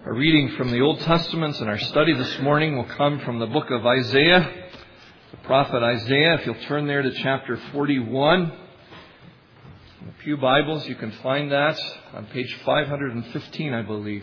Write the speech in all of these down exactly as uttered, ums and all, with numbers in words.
Our reading from the Old Testament and our study this morning will come from the book of Isaiah, the prophet Isaiah. If you'll turn there to chapter forty-one. In the Pew Bibles, you can find that on page five hundred fifteen, I believe.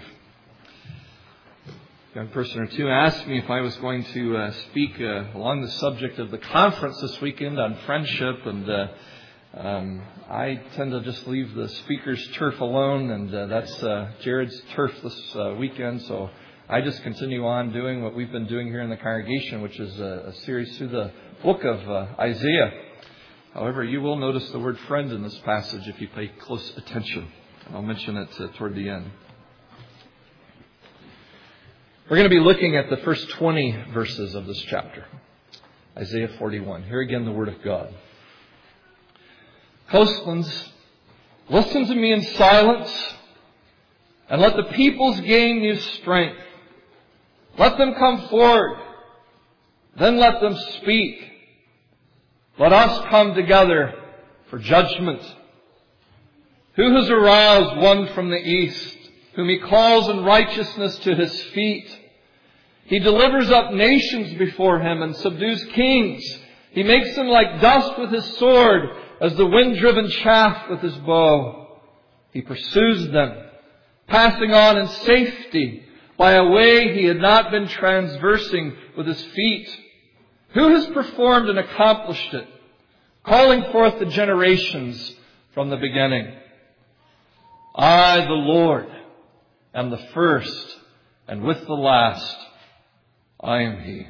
A young person or two asked me if I was going to uh, speak uh, along the subject of the conference this weekend on friendship, and uh, Um, I tend to just leave the speaker's turf alone, and uh, that's uh, Jared's turf this uh, weekend. So I just continue on doing what we've been doing here in the congregation, which is a, a series through the book of uh, Isaiah. However, you will notice the word friend in this passage if you pay close attention. I'll mention it uh, toward the end. We're going to be looking at the first twenty verses of this chapter, Isaiah forty-one. Here again, the word of God. Coastlands, listen to me in silence, and let the peoples gain new strength. Let them come forward, then let them speak. Let us come together for judgment. Who has aroused one from the east, whom he calls in righteousness to his feet? He delivers up nations before him and subdues kings. He makes them like dust with his sword, as the wind-driven chaff with his bow. He pursues them, passing on in safety by a way he had not been transversing with his feet. Who has performed and accomplished it, calling forth the generations from the beginning? I, the Lord, am the first, and with the last, I am He.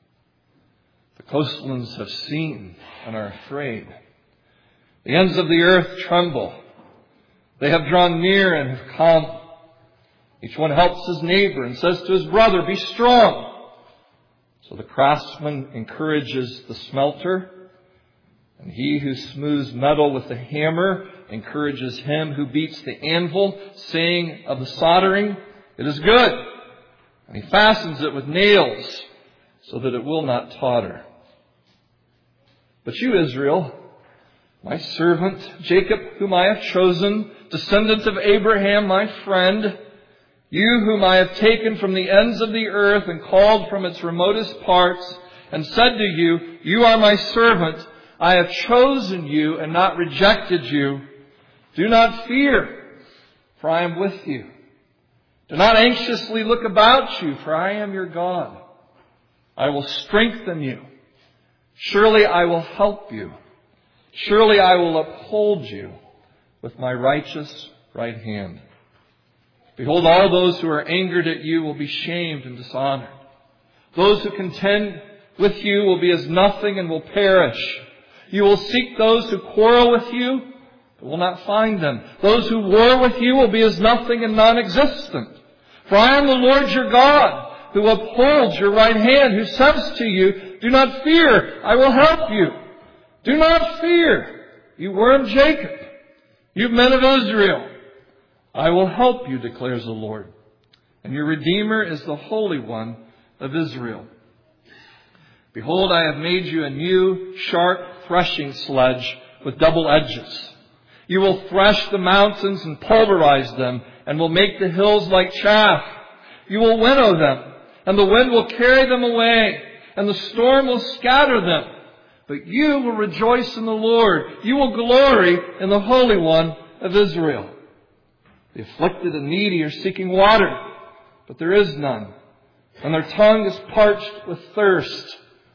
The coastlands have seen and are afraid. The ends of the earth tremble. They have drawn near and have come. Each one helps his neighbor and says to his brother, be strong. So the craftsman encourages the smelter, and he who smooths metal with the hammer encourages him who beats the anvil, saying of the soldering, it is good. And he fastens it with nails so that it will not totter. But you, Israel, my servant, Jacob, whom I have chosen, descendant of Abraham, my friend, you whom I have taken from the ends of the earth and called from its remotest parts, and said to you, you are my servant, I have chosen you and not rejected you. Do not fear, for I am with you. Do not anxiously look about you, for I am your God. I will strengthen you. Surely I will help you. Surely I will uphold you with my righteous right hand. Behold, all those who are angered at you will be shamed and dishonored. Those who contend with you will be as nothing and will perish. You will seek those who quarrel with you, but will not find them. Those who war with you will be as nothing and non-existent. For I am the Lord your God, who upholds your right hand, who says to you, do not fear, I will help you. Do not fear, you worm Jacob, you men of Israel. I will help you, declares the Lord. And your Redeemer is the Holy One of Israel. Behold, I have made you a new, sharp threshing sledge with double edges. You will thresh the mountains and pulverize them, and will make the hills like chaff. You will winnow them, and the wind will carry them away, and the storm will scatter them. But you will rejoice in the Lord. You will glory in the Holy One of Israel. The afflicted and needy are seeking water, but there is none, and their tongue is parched with thirst.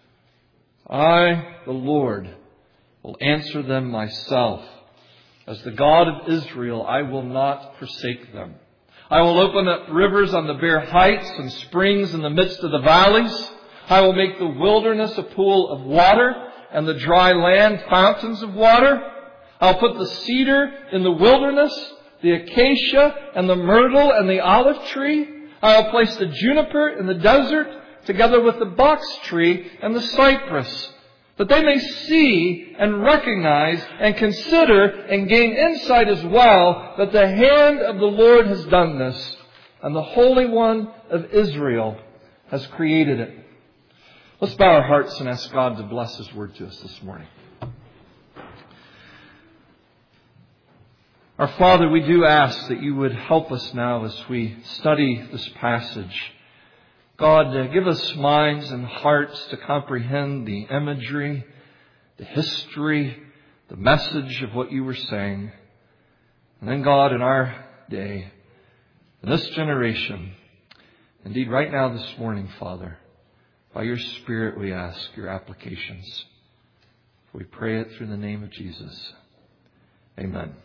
I, the Lord, will answer them myself. As the God of Israel, I will not forsake them. I will open up rivers on the bare heights and springs in the midst of the valleys. I will make the wilderness a pool of water, and the dry land fountains of water. I'll put the cedar in the wilderness, the acacia and the myrtle and the olive tree. I'll place the juniper in the desert, together with the box tree and the cypress, that they may see and recognize and consider and gain insight as well that the hand of the Lord has done this, and the Holy One of Israel has created it. Let's bow our hearts and ask God to bless His word to us this morning. Our Father, we do ask that you would help us now as we study this passage. God, uh, give us minds and hearts to comprehend the imagery, the history, the message of what you were saying. And then, God, in our day, in this generation, indeed right now this morning, Father, by your Spirit we ask your applications. We pray it through the name of Jesus. Amen.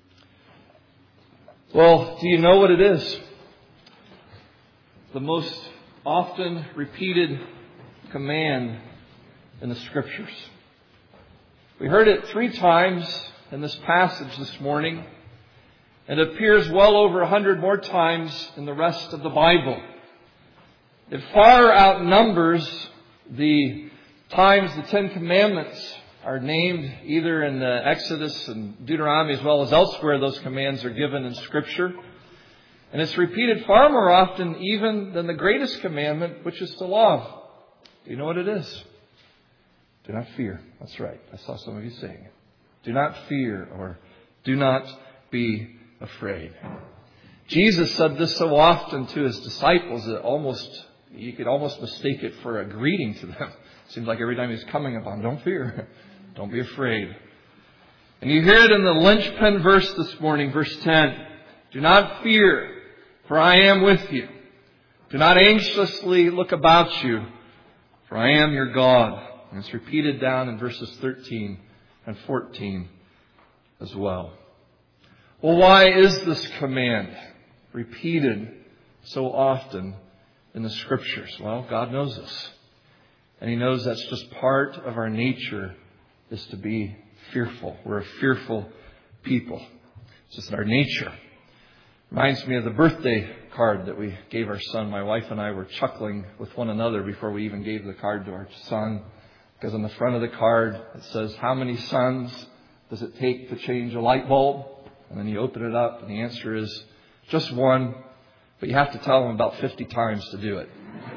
Well, do you know what it is? The most often repeated command in the Scriptures. We heard it three times in this passage this morning, and it appears well over a hundred more times in the rest of the Bible. It far outnumbers the times the Ten Commandments are named, either in the Exodus and Deuteronomy as well as elsewhere those commands are given in Scripture. And it's repeated far more often even than the greatest commandment, which is to love. Do you know what it is? Do not fear. That's right. I saw some of you saying it. Do not fear, or do not be afraid. Jesus said this so often to his disciples that almost you could almost mistake it for a greeting to them. It seems like every time he's coming upon, don't fear. Don't be afraid. And you hear it in the linchpin verse this morning, verse ten. Do not fear, for I am with you. Do not anxiously look about you, for I am your God. And it's repeated down in verses thirteen and fourteen as well. Well, why is this command repeated so often in the Scriptures? Well, God knows us. And He knows that's just part of our nature, is to be fearful. We're a fearful people. It's just our nature. Reminds me of the birthday card that we gave our son. My wife and I were chuckling with one another before we even gave the card to our son. Because on the front of the card it says, how many suns does it take to change a light bulb? And then you open it up and the answer is just one. But you have to tell them about fifty times to do it.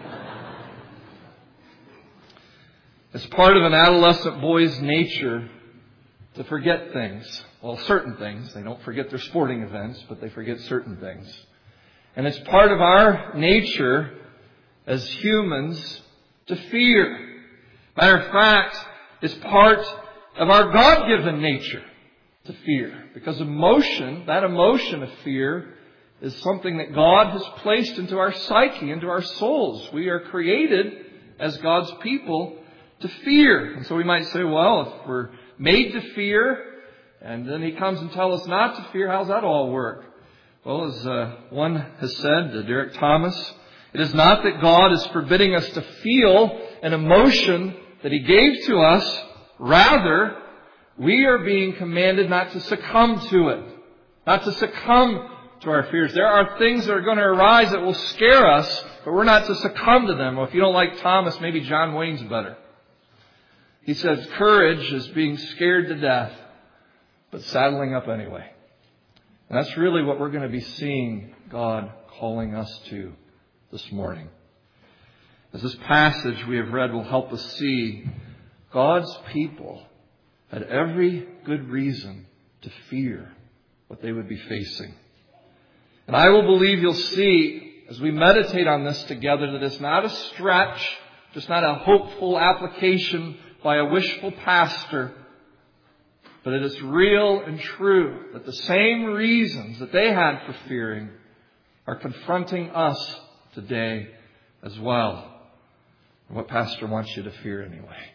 It's part of an adolescent boy's nature to forget things. Well, certain things. They don't forget their sporting events, but they forget certain things. And it's part of our nature as humans to fear. Matter of fact, it's part of our God-given nature to fear. Because emotion, that emotion of fear, is something that God has placed into our psyche, into our souls. We are created as God's people to fear. And so we might say, well, if we're made to fear, and then He comes and tells us not to fear, how's that all work? Well, as uh, one has said, uh, Derek Thomas, it is not that God is forbidding us to feel an emotion that He gave to us. Rather, we are being commanded not to succumb to it, not to succumb to our fears. There are things that are going to arise that will scare us, but we're not to succumb to them. Well, if you don't like Thomas, maybe John Wayne's better. He says, courage is being scared to death, but saddling up anyway. And that's really what we're going to be seeing God calling us to this morning. As this passage we have read will help us see, God's people had every good reason to fear what they would be facing. And I will believe you'll see, as we meditate on this together, that it's not a stretch, just not a hopeful application by a wishful pastor, but it is real and true that the same reasons that they had for fearing are confronting us today as well. What pastor wants you to fear anyway?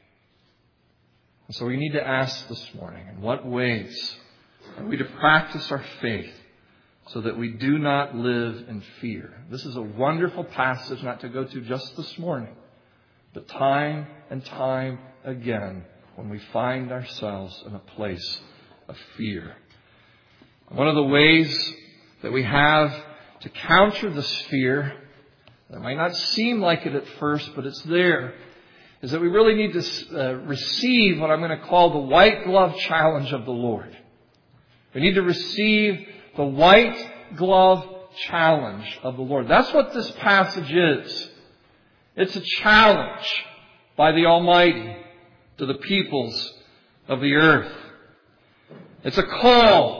And so we need to ask this morning, in what ways are we to practice our faith so that we do not live in fear? This is a wonderful passage not to go to just this morning, but time and time again when we find ourselves in a place of fear. One of the ways that we have to counter this fear, that might not seem like it at first, but it's there, is that we really need to uh, receive what I'm going to call the white glove challenge of the Lord. We need to receive the white glove challenge of the Lord. That's what this passage is. It's a challenge by the Almighty to the peoples of the earth. It's a call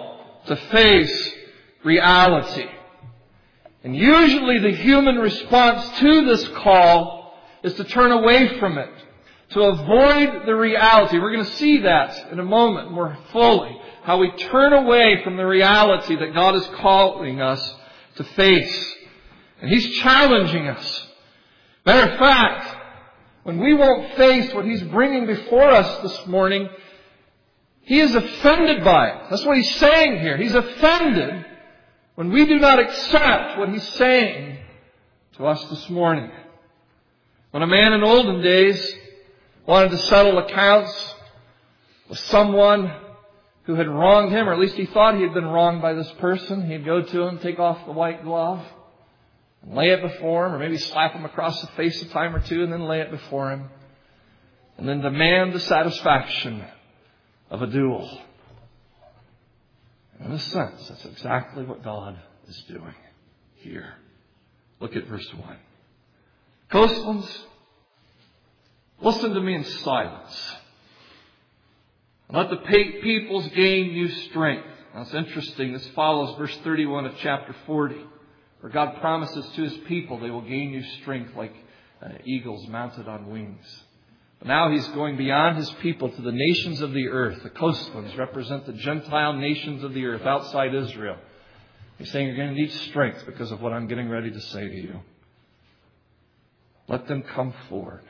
to face reality. And usually the human response to this call is to turn away from it, to avoid the reality. We're going to see that in a moment more fully, how we turn away from the reality that God is calling us to face. And He's challenging us. Matter of fact, when we won't face what He's bringing before us this morning, He is offended by it. That's what He's saying here. He's offended when we do not accept what He's saying to us this morning. When a man in olden days wanted to settle accounts with someone who had wronged him, or at least he thought he had been wronged by this person, he'd go to him, take off the white glove, and lay it before him, or maybe slap him across the face a time or two and then lay it before him, and then demand the satisfaction of a duel. In a sense, that's exactly what God is doing here. Look at verse one. Coastlands, listen to me in silence. Let the peoples gain new strength. Now it's interesting. This follows verse thirty-one of chapter forty, where God promises to His people they will gain new strength like uh, eagles mounted on wings. But now He's going beyond His people to the nations of the earth. The coastlands represent the Gentile nations of the earth outside Israel. He's saying you're going to need strength because of what I'm getting ready to say to you. Let them come forward.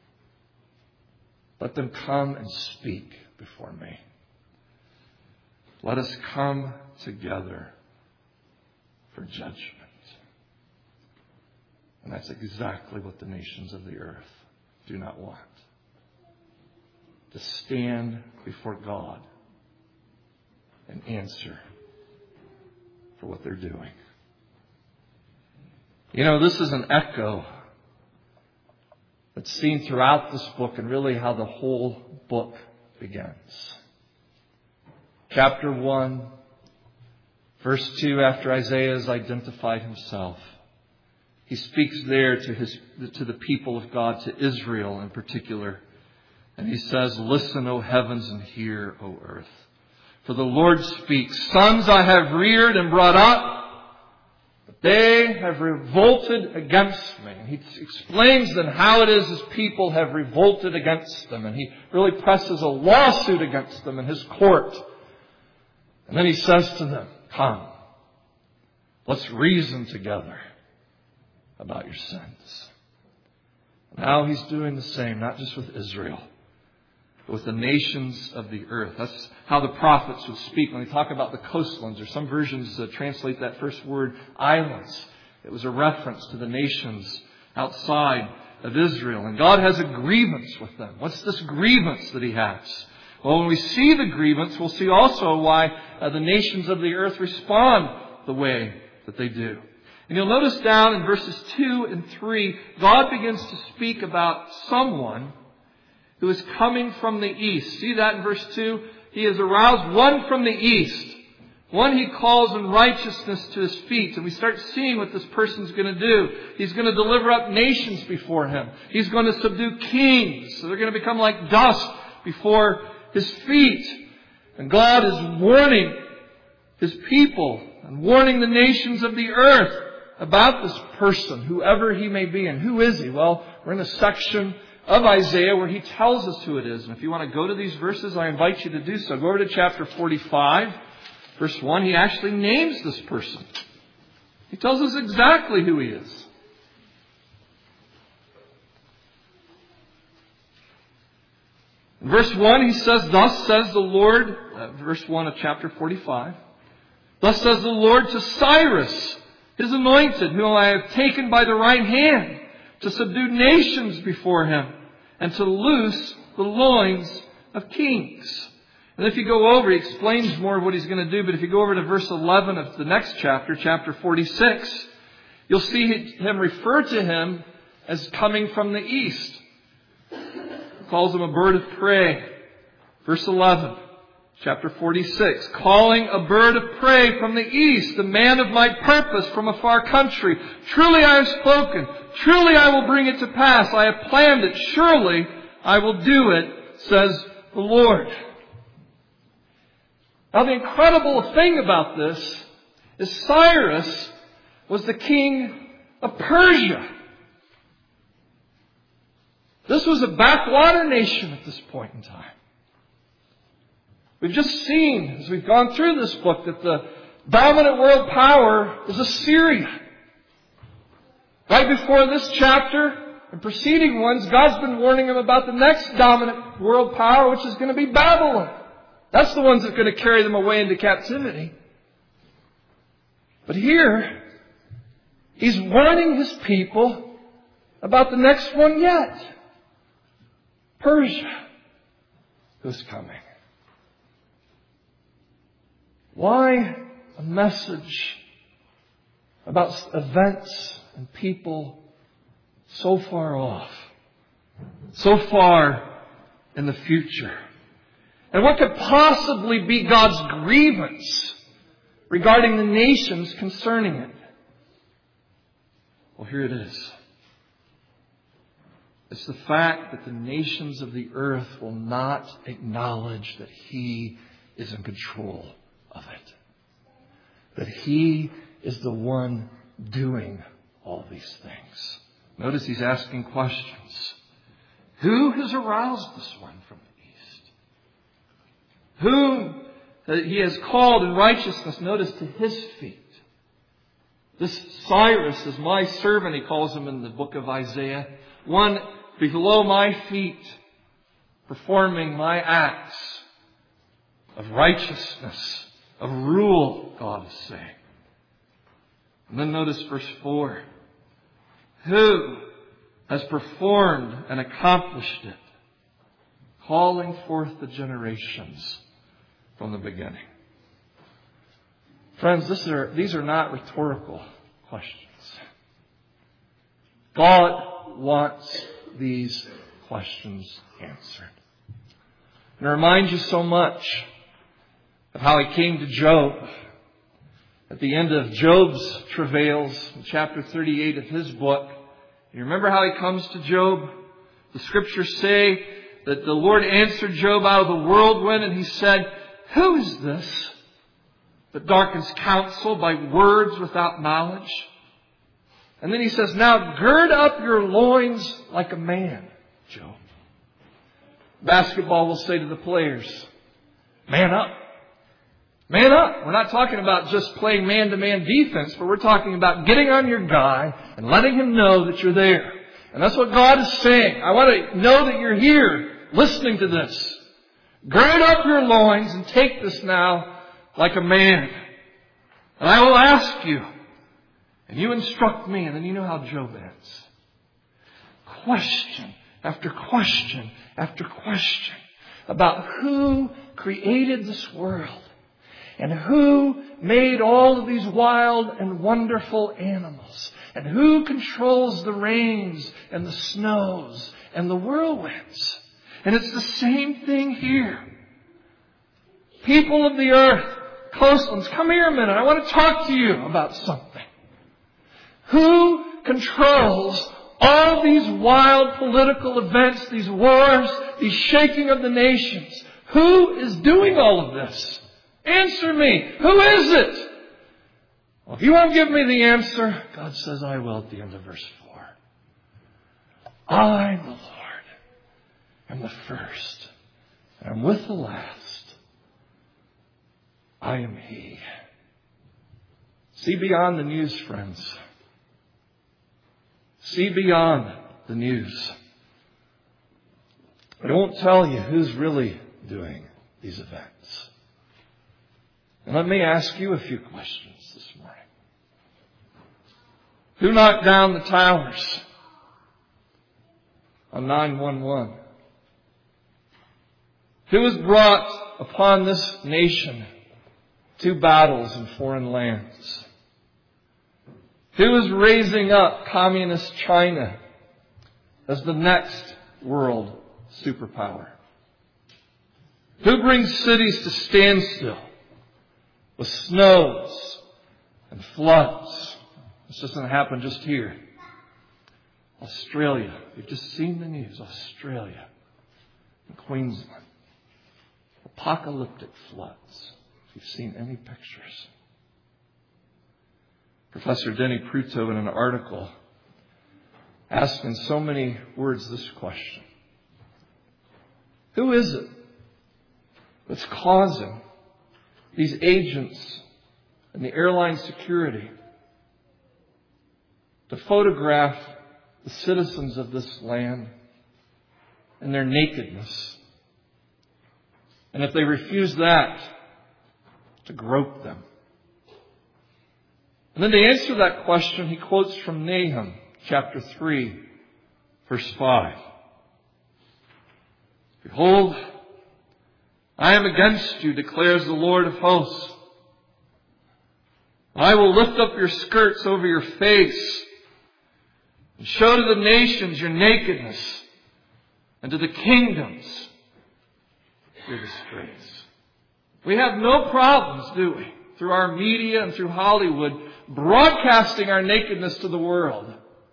Let them come and speak before me. Let us come together for judgment. And that's exactly what the nations of the earth do not want. To stand before God and answer for what they're doing. You know, this is an echo that's seen throughout this book and really how the whole book begins. Chapter one, verse two, after Isaiah has identified himself, he speaks there to his to the people of God, to Israel in particular. And he says, "Listen, O heavens, and hear, O earth. For the Lord speaks, sons I have reared and brought up, but they have revolted against me." And he explains then how it is his people have revolted against them. And he really presses a lawsuit against them in his court. And then he says to them, "Come, let's reason together about your sins." Now he's doing the same, not just with Israel, but with the nations of the earth. That's how the prophets would speak when they talk about the coastlands, or some versions uh, translate that first word islands. It was a reference to the nations outside of Israel. And God has a grievance with them. What's this grievance that He has? Well, when we see the grievance, we'll see also why uh, the nations of the earth respond the way that they do. And you'll notice down in verses two and three, God begins to speak about someone who is coming from the east. See that in verse two? He has aroused one from the east. One He calls in righteousness to His feet. And we start seeing what this person's going to do. He's going to deliver up nations before Him. He's going to subdue kings. So they're going to become like dust before His feet. And God is warning His people and warning the nations of the earth about this person, whoever he may be. And who is he? Well, we're in a section of Isaiah where he tells us who it is. And if you want to go to these verses, I invite you to do so. Go over to chapter forty-five, verse one. He actually names this person. He tells us exactly who he is. In verse one, he says, "Thus says the Lord," uh, verse one of chapter forty-five, "Thus says the Lord to Cyrus, His anointed, whom I have taken by the right hand, to subdue nations before Him, and to loose the loins of kings." And if you go over, he explains more of what he's going to do. But if you go over to verse eleven of the next chapter, chapter forty-six, you'll see him refer to him as coming from the east. He calls him a bird of prey. Verse eleven, chapter forty-six, "Calling a bird of prey from the east, the man of my purpose from a far country. Truly I have spoken. Truly I will bring it to pass. I have planned it. Surely I will do it, says the Lord." Now the incredible thing about this is Cyrus was the king of Persia. This was a backwater nation at this point in time. We've just seen, as we've gone through this book, that the dominant world power is Assyria. Right before this chapter and preceding ones, God's been warning them about the next dominant world power, which is going to be Babylon. That's the ones that are going to carry them away into captivity. But here, he's warning his people about the next one yet. Persia, who's coming. Why a message about events and people so far off, so far in the future? And what could possibly be God's grievance regarding the nations concerning it? Well, here it is. It's the fact that the nations of the earth will not acknowledge that He is in control of it. That He is the one doing all these things. Notice He's asking questions. Who has aroused this one from the east? Whom He has called in righteousness, notice, to His feet. This Cyrus is my servant, He calls him in the book of Isaiah. One below my feet, performing my acts of righteousness, of rule, God is saying. And then notice verse four. Who has performed and accomplished it, calling forth the generations from the beginning. Friends, this are, these are not rhetorical questions. God wants these questions answered. And it reminds you so much of how He came to Job at the end of Job's travails in chapter thirty-eight of his book. You remember how He comes to Job? The Scriptures say that the Lord answered Job out of the whirlwind, and He said, who is this that darkens counsel by words without knowledge? And then He says, now gird up your loins like a man, Job. Basketball will say to the players, man up. Man up. We're not talking about just playing man-to-man defense, but we're talking about getting on your guy and letting him know that you're there. And that's what God is saying. I want to know that you're here listening to this. Gird up your loins and take this now like a man. And I will ask you, and you instruct me, and then you know how Job ends. Question after question after question about who created this world and who made all of these wild and wonderful animals and who controls the rains and the snows and the whirlwinds. And it's the same thing here. People of the earth, coastlands, come here a minute. I want to talk to you about something. Who controls all these wild political events, these wars, these shaking of the nations? Who is doing all of this? Answer me. Who is it? Well, if you won't give me the answer, God says I will at the end of verse four. I, the Lord, am the first, and I'm with the last. I am He. See beyond the news, friends. See beyond the news. But it won't tell you who's really doing these events. And let me ask you a few questions this morning. Who knocked down the towers on nine one one? Who has brought upon this nation two battles in foreign lands? Who is raising up communist China as the next world superpower? Who brings cities to standstill with snows and floods? This doesn't happen just here. Australia. You've just seen the news. Australia and Queensland. Apocalyptic floods. if you've seen any pictures. Professor Denny Pruto, in an article, asked in so many words this question: who is it that's causing these agents in the airline security to photograph the citizens of this land in their nakedness? And if they refuse that, to grope them. And then to answer that question, he quotes from Nahum chapter three, verse five. Behold, I am against you, declares the Lord of hosts. I will lift up your skirts over your face and show to the nations your nakedness, and to the kingdoms your disgrace. We have no problems, do we, through our media and through Hollywood, broadcasting our nakedness to the world.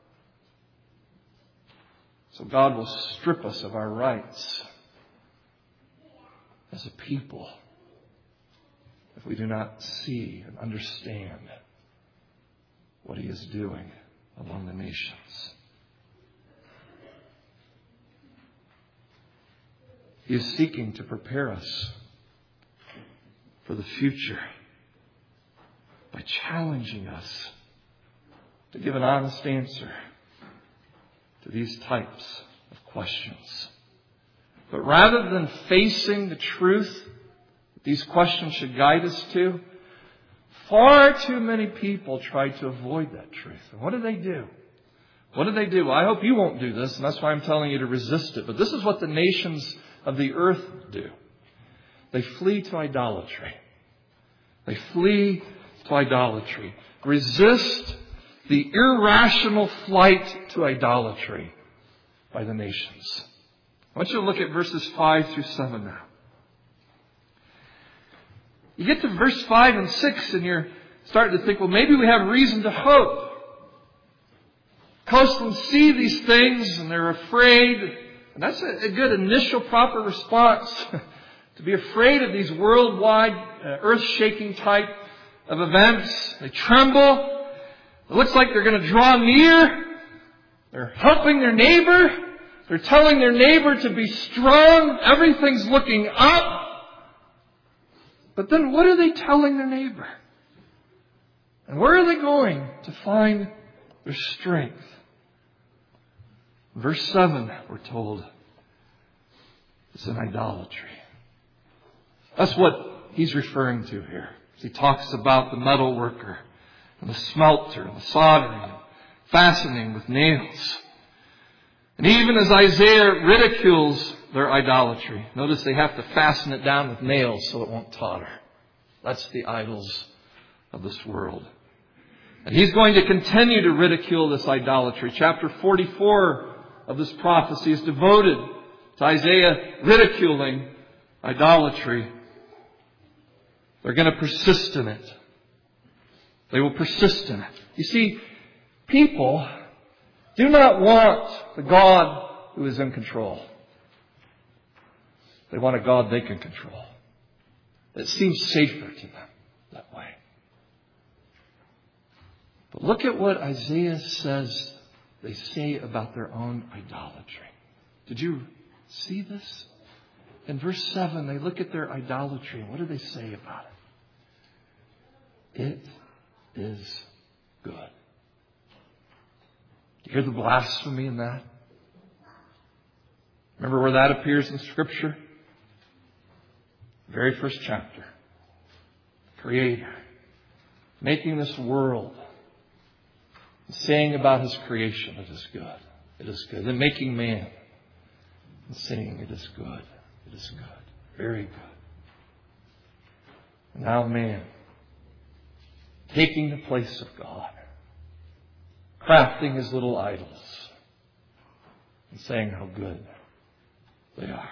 So God will strip us of our rights as a people if we do not see and understand what He is doing among the nations. He is seeking to prepare us for the future by challenging us to give an honest answer to these types of questions. But rather than facing the truth that these questions should guide us to, far too many people try to avoid that truth. And what do they do? What do they do? Well, I hope you won't do this, and that's why I'm telling you to resist it. But this is what the nations of the earth do. They flee to idolatry. They flee to idolatry. Resist the irrational flight to idolatry by the nations. I want you to look at verses five through seven now. You get to verse five and six and you're starting to think, well, maybe we have reason to hope. Coastlands see these things and they're afraid. And that's a good initial proper response. To be afraid of these worldwide, uh, earth-shaking type of events. They tremble. It looks like they're going to draw near. They're helping their neighbor. They're telling their neighbor to be strong. Everything's looking up. But then what are they telling their neighbor? And where are they going to find their strength? Verse seven, we're told, is in idolatry. That's what he's referring to here. He talks about the metal worker and the smelter and the soldering and fastening with nails. And even as Isaiah ridicules their idolatry, notice they have to fasten it down with nails so it won't totter. That's the idols of this world. And he's going to continue to ridicule this idolatry. Chapter forty-four of this prophecy is devoted to Isaiah ridiculing idolatry. They're going to persist in it. They will persist in it. You see, people do not want the God who is in control. They want a God they can control. It seems safer to them that way. But look at what Isaiah says they say about their own idolatry. Did you see this? In verse seven, they look at their idolatry, and what do they say about it? It is good. Do you hear the blasphemy in that? Remember where that appears in Scripture? Very first chapter. Creator. Making this world. Saying about His creation, it is good. It is good. Then making man. And saying, it is good. It is good. Very good. And now man. Taking the place of God. Crafting his little idols. And saying how good they are.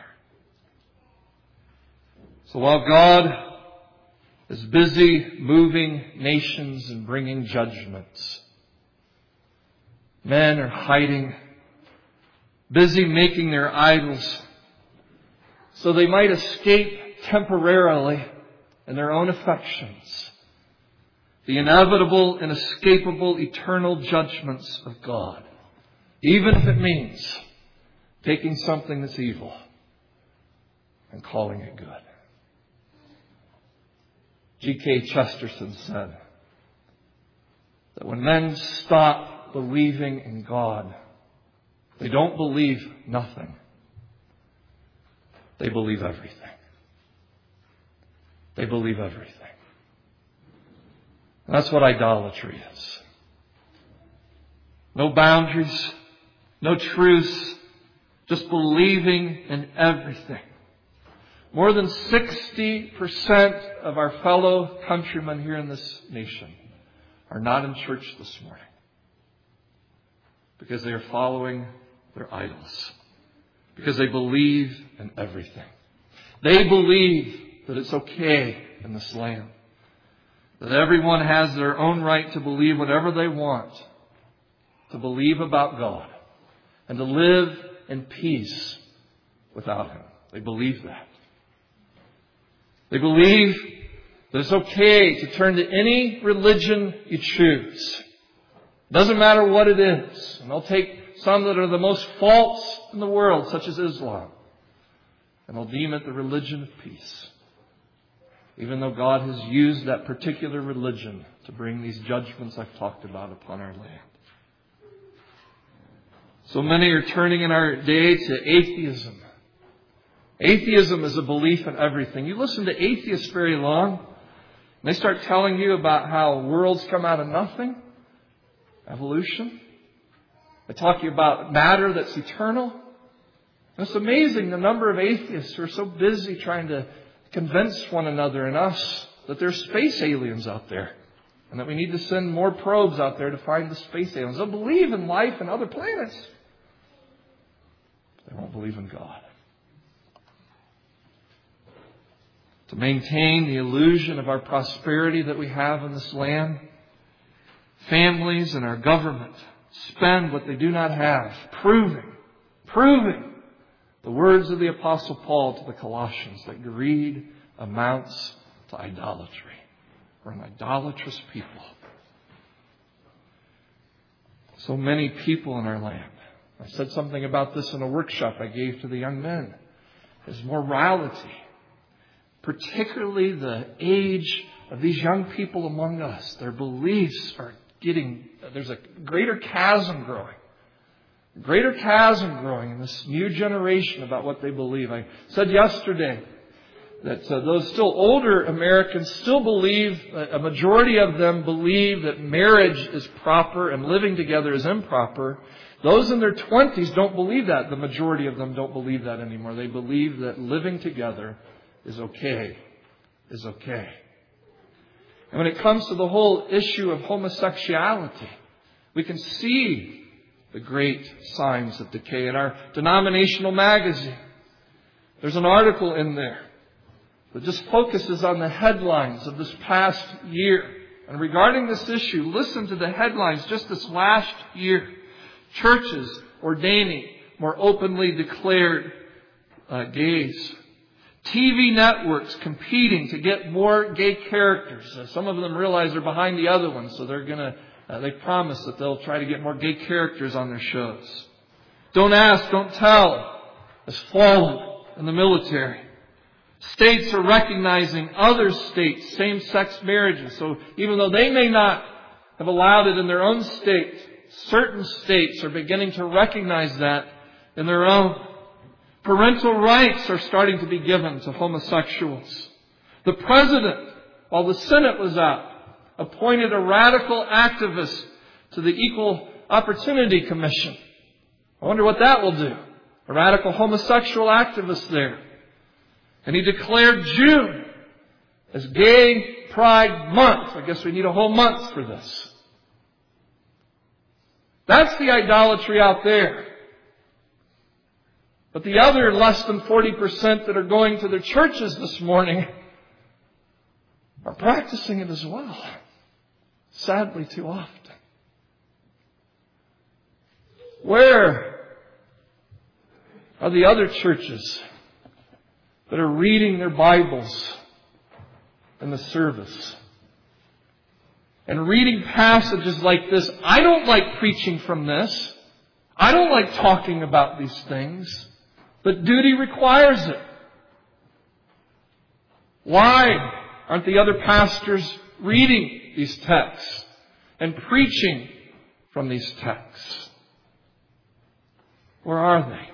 So while God is busy moving nations and bringing judgments, men are hiding, busy making their idols so they might escape temporarily and their own affections the inevitable, inescapable, eternal judgments of God, even if it means taking something that's evil and calling it good. G K Chesterton said that when men stop believing in God, they don't believe nothing. They believe everything. They believe everything. And that's what idolatry is. No boundaries, no truths, just believing in everything. More than sixty percent of our fellow countrymen here in this nation are not in church this morning because they are following their idols, because they believe in everything. They believe that it's okay in this land, that everyone has their own right to believe whatever they want, to believe about God, and to live in peace without Him. They believe that. They believe that it's okay to turn to any religion you choose. It doesn't matter what it is. And they'll take some that are the most false in the world, such as Islam, and they'll deem it the religion of peace, even though God has used that particular religion to bring these judgments I've talked about upon our land. So many are turning in our day to atheism. Atheism is a belief in everything. You listen to atheists very long, and they start telling you about how worlds come out of nothing, evolution. They talk to you about matter that's eternal. And it's amazing the number of atheists who are so busy trying to convince one another and us that there's space aliens out there, and that we need to send more probes out there to find the space aliens. They'll believe in life on other planets. They won't believe in God. To maintain the illusion of our prosperity that we have in this land, families and our government spend what they do not have, proving, proving the words of the Apostle Paul to the Colossians, that greed amounts to idolatry. We're an idolatrous people. So many people in our land. I said something about this in a workshop I gave to the young men. There's morality, particularly the age of these young people among us. Their beliefs are getting, there's a greater chasm growing. A greater chasm growing in this new generation about what they believe. I said yesterday that uh, those still older Americans still believe, a majority of them believe that marriage is proper and living together is improper. Those in their twenties don't believe that. The majority of them don't believe that anymore. They believe that living together is okay, is okay. And when it comes to the whole issue of homosexuality, we can see the great signs of decay. In our denominational magazine, there's an article in there that just focuses on the headlines of this past year. And regarding this issue, listen to the headlines just this last year. Churches ordaining more openly declared uh, gays. T V networks competing to get more gay characters. Uh, some of them realize they're behind the other ones, so they're gonna. Uh, they promise that they'll try to get more gay characters on their shows. Don't ask, don't tell has fallen in the military. States are recognizing other states' same-sex marriages. So even though they may not have allowed it in their own state, certain states are beginning to recognize that in their own. Parental rights are starting to be given to homosexuals. The president, while the Senate was out, appointed a radical activist to the Equal Opportunity Commission. I wonder what that will do. A radical homosexual activist there. And he declared June as Gay Pride Month. I guess we need a whole month for this. That's the idolatry out there. But the other less than forty percent that are going to their churches this morning are practicing it as well. Sadly, too often. Where are the other churches that are reading their Bibles in the service. And reading passages like this, I don't like preaching from this. I don't like talking about these things. But duty requires it. Why aren't the other pastors reading these texts and preaching from these texts? Where are they?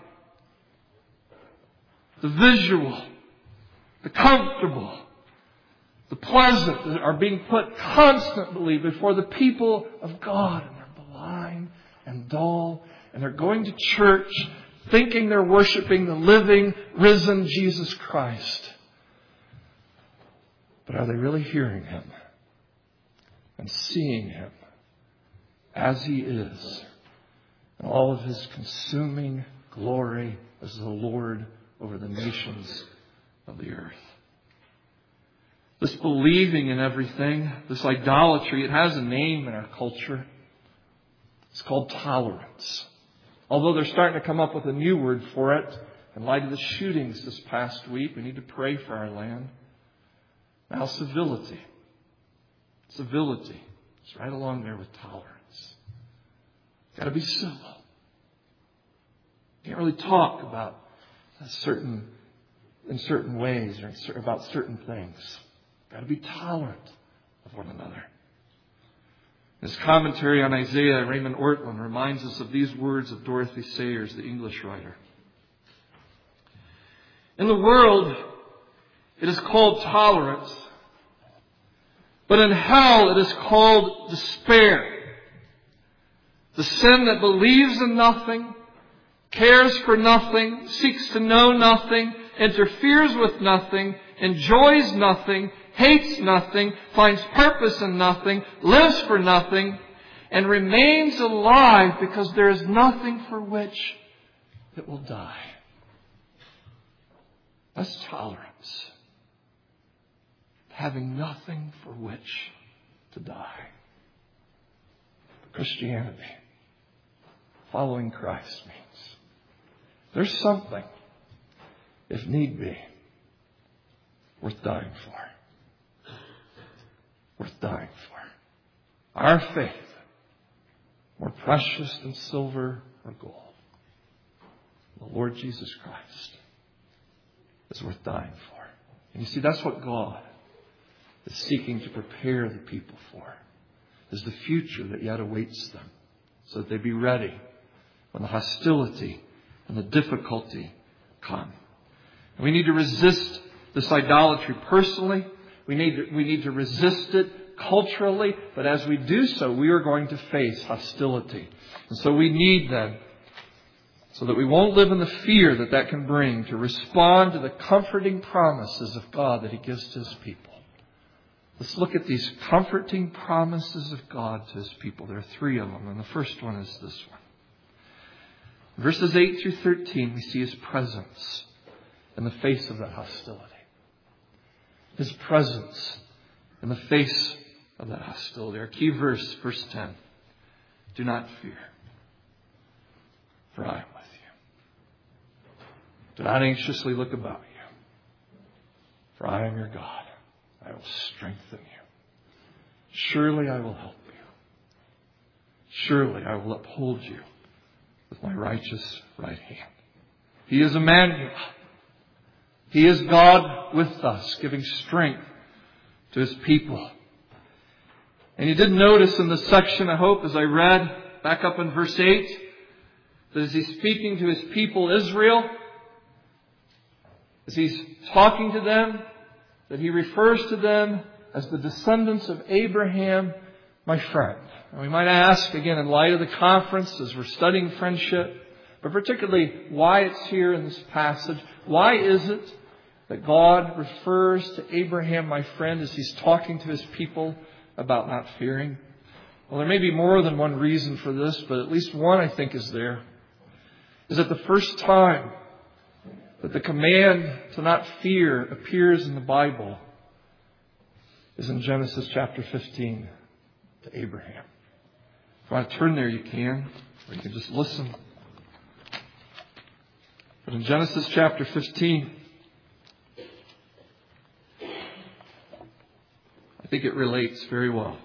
The visual, the comfortable, the pleasant are being put constantly before the people of God. And they're blind and dull. And they're going to church thinking they're worshiping the living, risen Jesus Christ. But are they really hearing Him and seeing Him as He is in all of His consuming glory as the Lord over the nations of the earth? This believing in everything, this idolatry, it has a name in our culture. It's called tolerance. Although they're starting to come up with a new word for it. In light of the shootings this past week, we need to pray for our land. Now, civility. Civility. It's right along there with tolerance. Got to be civil. Can't really talk about a certain, in certain ways or about certain things. Got to be tolerant of one another. His commentary on Isaiah, Raymond Ortlund, reminds us of these words of Dorothy Sayers, the English writer. In the world, it is called tolerance, but in hell it is called despair. The sin that believes in nothing, cares for nothing, seeks to know nothing, interferes with nothing, enjoys nothing, hates nothing, finds purpose in nothing, lives for nothing, and remains alive because there is nothing for which it will die. That's tolerance. Having nothing for which to die. Christianity, following Christ, means there's something, if need be, worth dying for. Worth dying for. Our faith, more precious than silver or gold, the Lord Jesus Christ, is worth dying for. And you see, that's what God is seeking to prepare the people for, is the future that yet awaits them, so that they be ready when the hostility and the difficulty come. And we need to resist this idolatry personally. We need, to, we need to resist it culturally. But as we do so, we are going to face hostility. And so we need then, so that we won't live in the fear that that can bring, to respond to the comforting promises of God that He gives to His people. Let's look at these comforting promises of God to His people. There are three of them. And the first one is this one. Verses eight through thirteen, we see His presence in the face of that hostility. His presence in the face of that hostility. Our key verse, verse ten. Do not fear, for I am with you. Do not anxiously look about you, for I am your God. I will strengthen you. Surely I will help you. Surely I will uphold you with my righteous right hand. He is Emmanuel. He is God with us, giving strength to His people. And you did notice in this section, I hope, as I read back up in verse eight, that as He's speaking to His people Israel, as He's talking to them, that He refers to them as the descendants of Abraham, my friend. And we might ask, again, in light of the conference, as we're studying friendship, but particularly why it's here in this passage. Why is it that God refers to Abraham, my friend, as He's talking to His people about not fearing? Well, there may be more than one reason for this, but at least one I think is there. Is that the first time that the command to not fear appears in the Bible is in Genesis chapter fifteen to Abraham. If you want to turn there, you can, or you can just listen. But in Genesis chapter fifteen, I think it relates very well.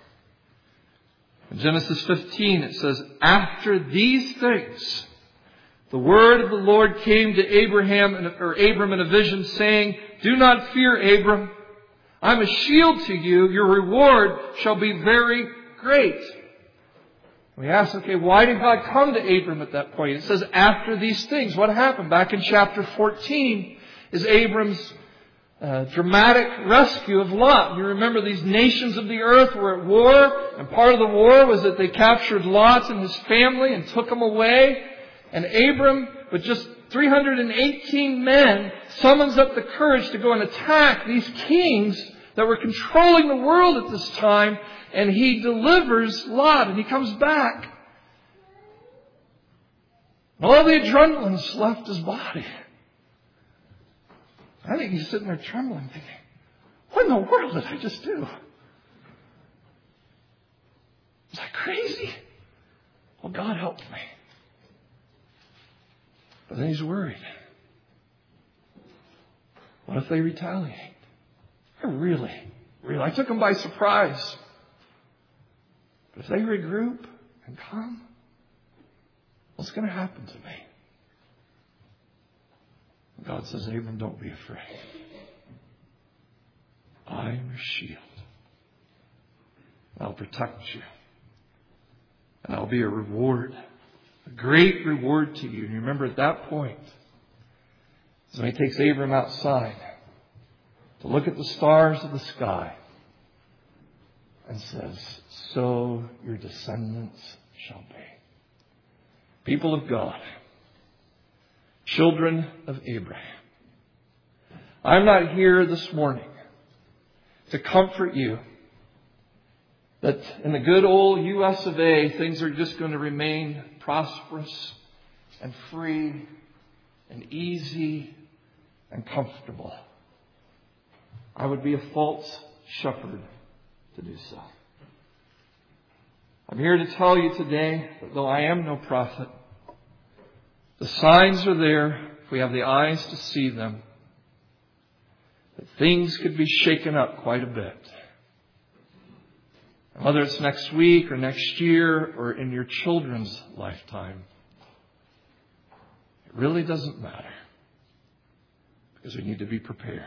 In Genesis fifteen, it says, after these things, the word of the Lord came to Abraham, or Abram in a vision, saying, do not fear, Abram. I'm a shield to you. Your reward shall be very great. We ask, okay, why did God come to Abram at that point? It says, after these things. What happened? Back in chapter fourteen is Abram's uh, dramatic rescue of Lot. You remember these nations of the earth were at war, and part of the war was that they captured Lot and his family and took him away. And Abram, with just three hundred eighteen men, summons up the courage to go and attack these kings that were controlling the world at this time. And he delivers Lot, and he comes back. All the adrenaline's left his body. I think he's sitting there trembling, thinking, what in the world did I just do? Was I crazy? Well, God helped me. But then he's worried. What if they retaliate? I really, really, I took them by surprise. But if they regroup and come, what's going to happen to me? God says, Abram, don't be afraid. I am your shield. I'll protect you. And I'll be a reward. A great reward to you. And you remember at that point, so he takes Abram outside to look at the stars of the sky and says, so your descendants shall be. People of God, children of Abraham, I'm not here this morning to comfort you that in the good old U S of A, things are just going to remain prosperous and free and easy and comfortable. I would be a false shepherd to do so. I'm here to tell you today that though I am no prophet, the signs are there if we have the eyes to see them, that things could be shaken up quite a bit. Whether it's next week or next year or in your children's lifetime, it really doesn't matter, because we need to be prepared.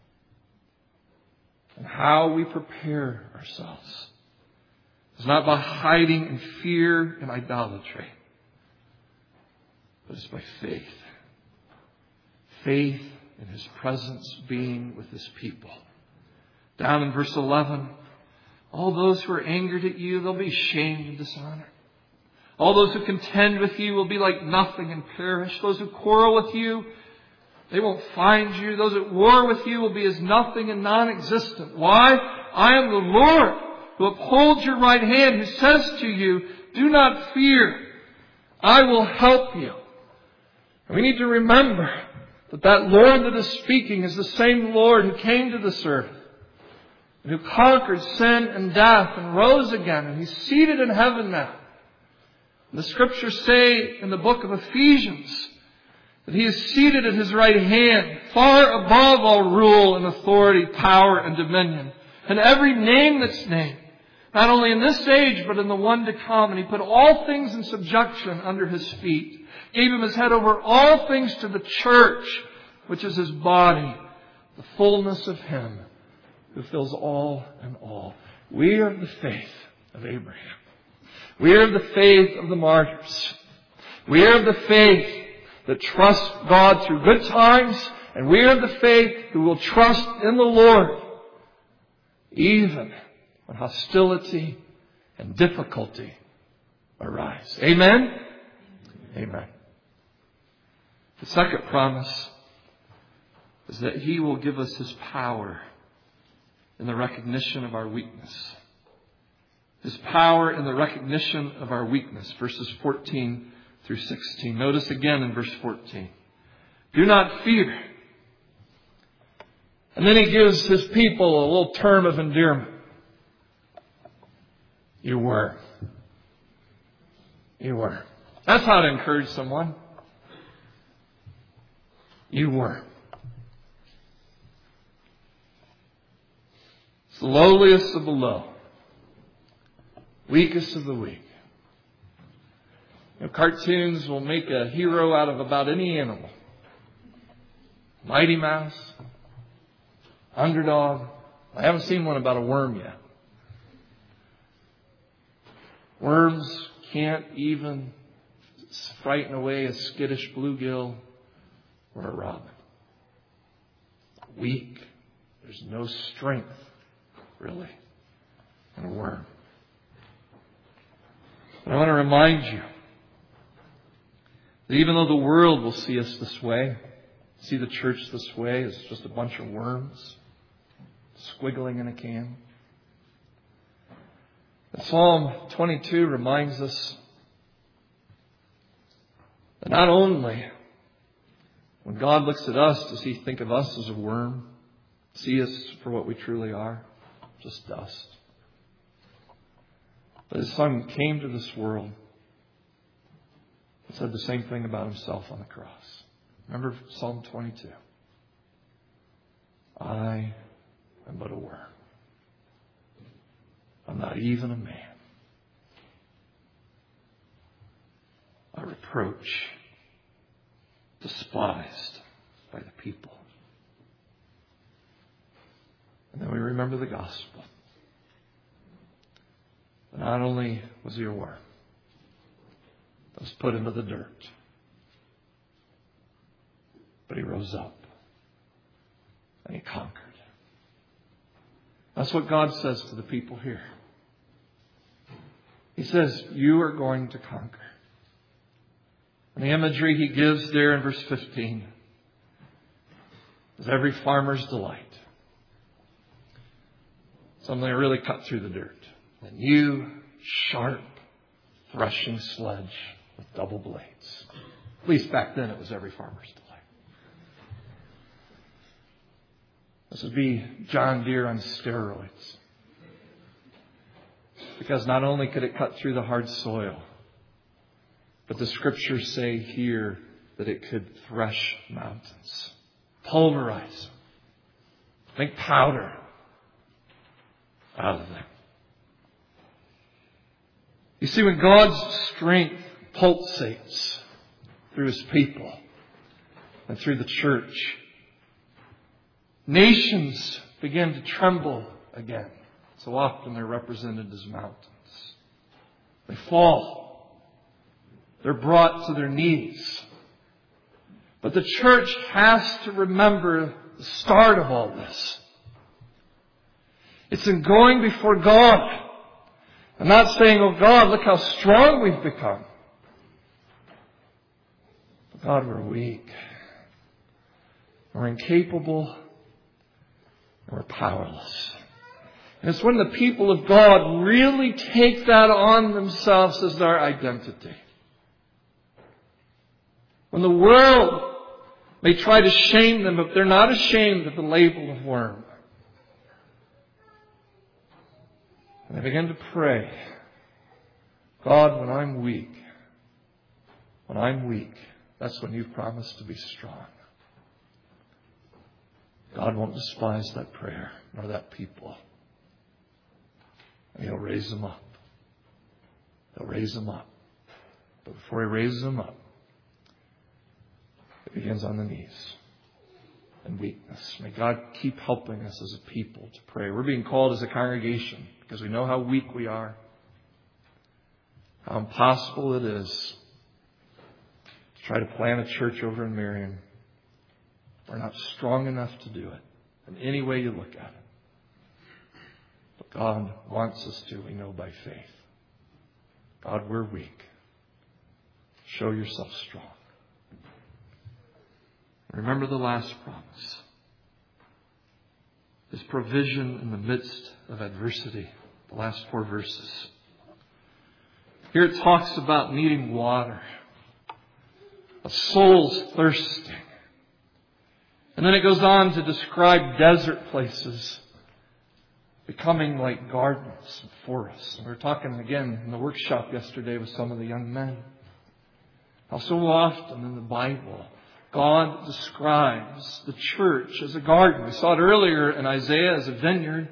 And how we prepare ourselves is not by hiding in fear and idolatry, but it's by faith. Faith in His presence being with His people. Down in verse eleven, all those who are angered at you, they'll be shamed and dishonored. All those who contend with you will be like nothing and perish. Those who quarrel with you, they won't find you. Those at war with you will be as nothing and non-existent. Why? I am the Lord who upholds your right hand, who says to you, do not fear. I will help you. And we need to remember that that Lord that is speaking is the same Lord who came to this earth and who conquered sin and death and rose again. And He's seated in heaven now. And the Scriptures say in the book of Ephesians that He is seated at His right hand, far above all rule and authority, power and dominion, and every name that's named, not only in this age, but in the one to come. And He put all things in subjection under His feet, gave Him His head over all things to the church, which is His body, the fullness of Him who fills all in all. We are of the faith of Abraham. We are of the faith of the martyrs. We are of the faith that trust God through good times, and we are of the faith who will trust in the Lord even when hostility and difficulty arise. Amen? Amen. The second promise is that He will give us His power in the recognition of our weakness. His power in the recognition of our weakness. Verses fourteen through sixteen. Notice again in verse fourteen. Do not fear. And then He gives His people a little term of endearment. You were. You were. That's how to encourage someone. You were. It's the lowliest of the low. Weakest of the weak. You know, cartoons will make a hero out of about any animal. Mighty Mouse, Underdog. I haven't seen one about a worm yet. Worms can't even frighten away a skittish bluegill or a robin. Weak. There's no strength, really, in a worm. But I want to remind you that even though the world will see us this way, see the church this way as just a bunch of worms squiggling in a can, Psalm twenty-two reminds us that not only when God looks at us does He think of us as a worm, see us for what we truly are, just dust. But His Son came to this world and said the same thing about Himself on the cross. Remember Psalm twenty-two. I am but a worm. I'm not even a man. A reproach, despised by the people. And then we remember the gospel. But not only was He a worm, that was put into the dirt, but He rose up and He conquered. That's what God says to the people here. He says, you are going to conquer. And the imagery He gives there in verse fifteen is every farmer's delight. Something that really cut through the dirt. A new, sharp, threshing sledge with double blades. At least back then it was every farmer's delight. This would be John Deere on steroids. Because not only could it cut through the hard soil, but the Scriptures say here that it could thresh mountains, pulverize them, make powder out of them. You see, when God's strength pulsates through His people and through the church, nations begin to tremble again. So often they're represented as mountains. They fall. They're brought to their knees. But the church has to remember the start of all this. It's in going before God and not saying, oh God, look how strong we've become. But God, we're weak. We're incapable. And we're powerless. And it's when the people of God really take that on themselves as their identity. When the world may try to shame them, but they're not ashamed of the label of worm. And they begin to pray, God, when I'm weak, when I'm weak, that's when you've promised to be strong. God won't despise that prayer, nor that people. And He'll raise them up. He'll raise them up. But before He raises them up, it begins on the knees and weakness. May God keep helping us as a people to pray. We're being called as a congregation because we know how weak we are, how impossible it is to try to plant a church over in Marion. We're not strong enough to do it in any way you look at it. But God wants us to, we know by faith. God, we're weak. Show yourself strong. Remember the last promise. His provision in the midst of adversity. The last four verses. Here it talks about needing water. A soul's thirsting. And then it goes on to describe desert places becoming like gardens and forests. And we were talking again in the workshop yesterday with some of the young men. How so often in the Bible, God describes the church as a garden. We saw it earlier in Isaiah as a vineyard.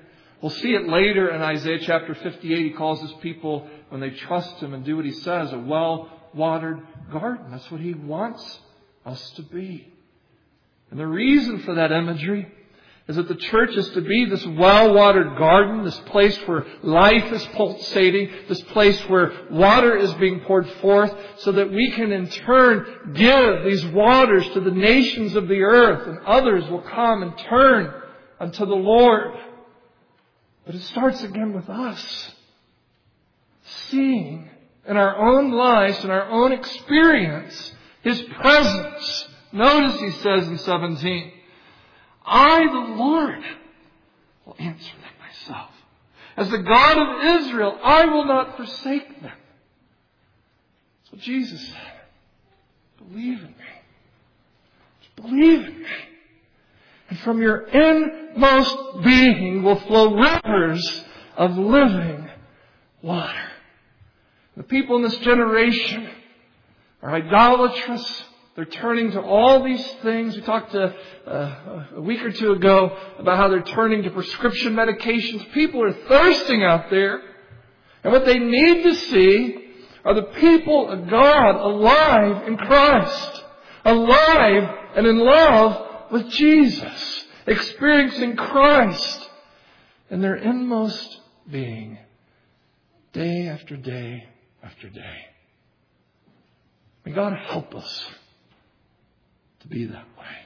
We'll see it later in Isaiah chapter fifty-eight. He calls his people, when they trust Him and do what He says, a well-watered garden. That's what He wants us to be. And the reason for that imagery is that the church is to be this well-watered garden, this place where life is pulsating, this place where water is being poured forth, so that we can in turn give these waters to the nations of the earth, and others will come and turn unto the Lord. But it starts again with us, seeing in our own lives, in our own experience, His presence. Notice He says in seventeen, I, the Lord, will answer them myself. As the God of Israel, I will not forsake them. That's what Jesus said. Believe in me. Just believe in me. And from your inmost being will flow rivers of living water. The people in this generation are idolatrous. They're turning to all these things. We talked to, uh, a week or two ago about how they're turning to prescription medications. People are thirsting out there. And what they need to see are the people of God alive in Christ. Alive and in love with Jesus. Experiencing Christ in their inmost being. Day after day after day. May God help us to be that way.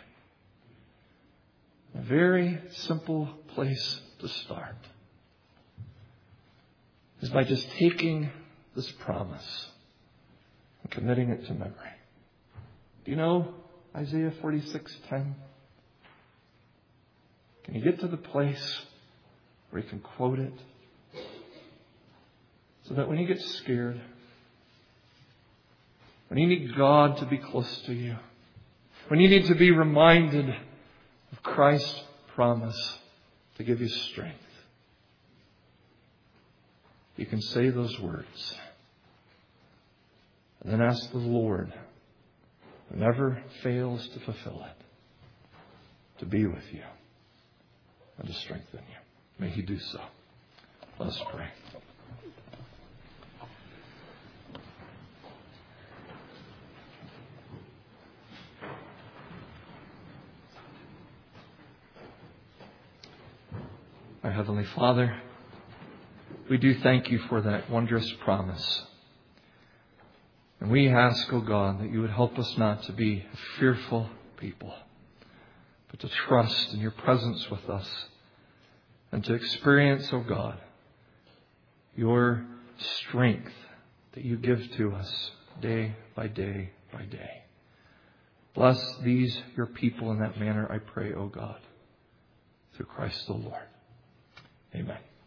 A very simple place to start is by just taking this promise and committing it to memory. Do you know Isaiah forty-six ten? Can you get to the place where you can quote it? So that when you get scared, when you need God to be close to you, when you need to be reminded of Christ's promise to give you strength, you can say those words and then ask the Lord, who never fails to fulfill it, to be with you and to strengthen you. May He do so. Let us pray. Our Heavenly Father, we do thank You for that wondrous promise. And we ask, O God, that You would help us not to be a fearful people, but to trust in Your presence with us and to experience, O God, Your strength that You give to us day by day by day. Bless these, Your people, in that manner, I pray, O God, through Christ the Lord. Amen.